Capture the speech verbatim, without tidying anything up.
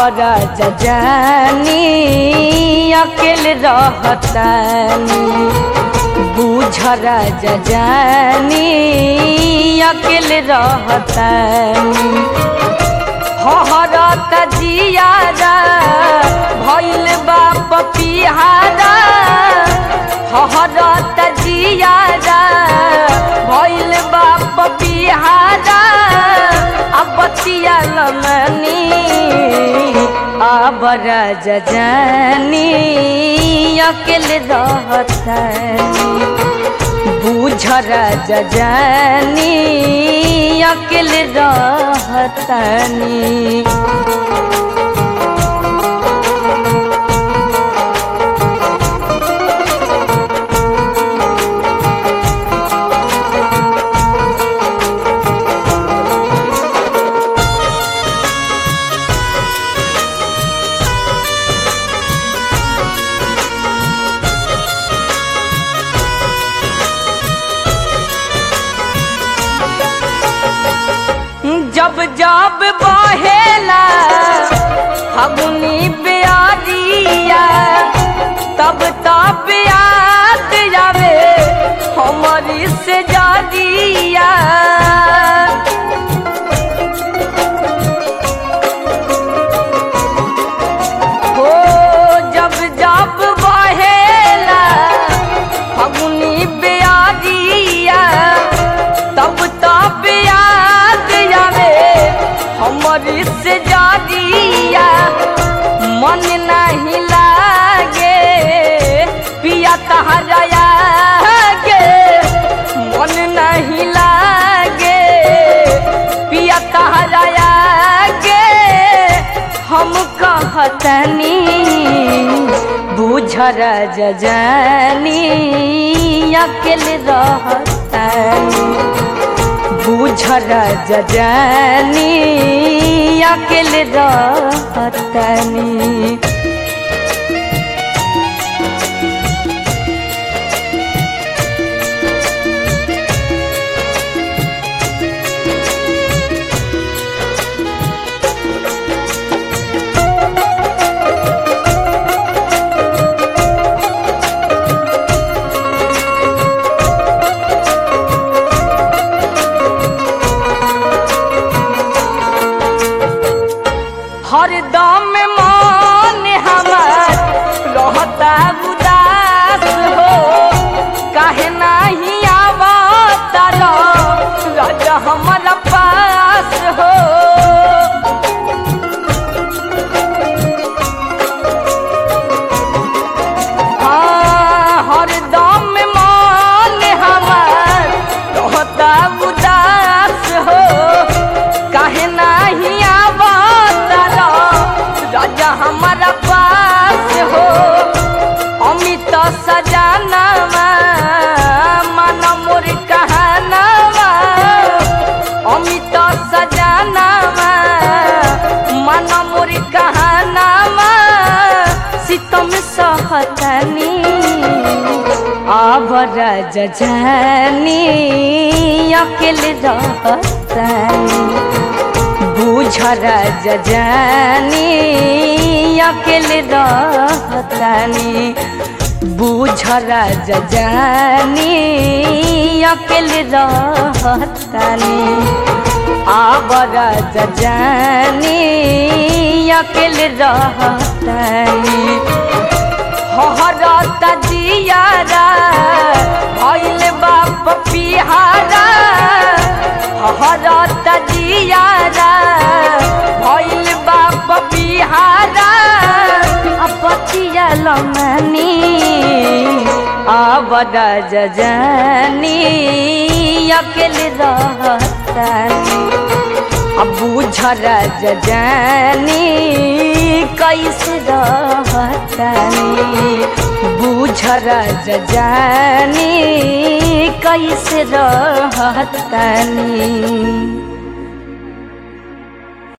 राजा जानी अकेले रहतानी बुझ राजा जानी अकेले रहतानी हरत जियारा भइल बाप पिहारा हरत जियारा भइल बाप पिहारा अब बतिया लमनी अब राजा जानी अकेले रहतानी बुझ राजा जानी अकेले रहतानी जब जब बहेला फगुनी प्यारिया तब तब याद जावे हमारी से जादिया हो जब जब बहेला फगुनी प्यारिया तब तब हमारी से जादिया मन नहीं लागे पिया तहरा के मन नहीं लागे पिया तहरा के हम कहतनी बुझ राजा जानी अकेले रहतानी बुझ राजा जानी अकेले रहतानी हरदम मन हमार रहता उदास हो काहे नहीं आवता राजा हमारा पास हो हाँ हरदम मन हमार रहता उदास हो काहे नहीं राजा हमारा पास हो अमित सजानावा माना मोर कहानावा अमित सजानावा माना मोर कहानावा सितम सहतानी अब राजा जानी अकेले रहतानी बुझ राजा जानी अकेले रहतानी बुझ राजा जानी अकेले रहतानी अब राजा जानी अकेले रहतानी हरत जियारा भइल बाप पिहारा हरत जियारा भइल बाप पिहारा अब बतिया लमनी अब राजा जानी अकेले रहतानी अब बुझ राजा जानी कैसे रहतानी बुझ राजा जानी कैसे रहतानी।